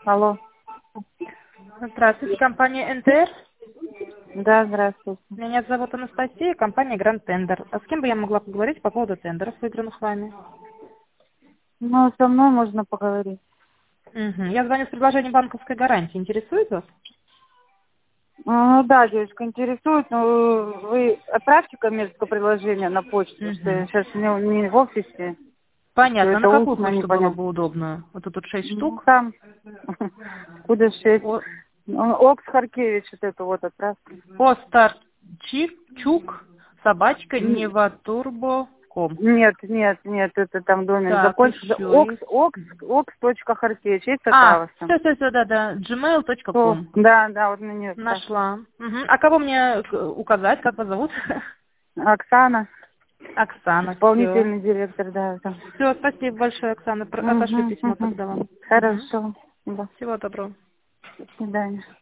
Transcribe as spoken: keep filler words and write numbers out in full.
Алло. Здравствуйте, компания эн тэ эр. Да, здравствуйте. Меня зовут Анастасия, компания Grand Tender. А с кем бы я могла поговорить по поводу тендеров, выигранных вами? Ну, со мной можно поговорить. Мгм. Я звоню с предложением банковской гарантии. Интересует вас? Ну да, девочка, интересует, но вы отправьте коммерческое предложение на почту, потому что я Мгм. сейчас не, не в офисе, все Понятно. А на это какую устно, почту было непонятно. бы удобно? Вот тут шесть Ну, штук. там, куда шесть. О, Ну, Окс Харкевич, вот это вот отправьте. Остарчук, собачка, Н- неватурбо точка ком. Нет, нет, нет, это там домик Так, закончился. еще Окс, есть. Окс, Окс точка Харкевич, есть такая у А, вас там? все, все, все, да, да. джимейл точка О, ком. да, да, вот на нее отправьте. Нашла. Мгм. А кого мне э, указать? Как вас зовут? Оксана, Оксана. Все. исполнительный директор, да, там. Все, спасибо большое, Оксана. Про- Отошлю Угу, письмо угу. тогда вам. Мгм. Хорошо. Да. Всего доброго. До свидания.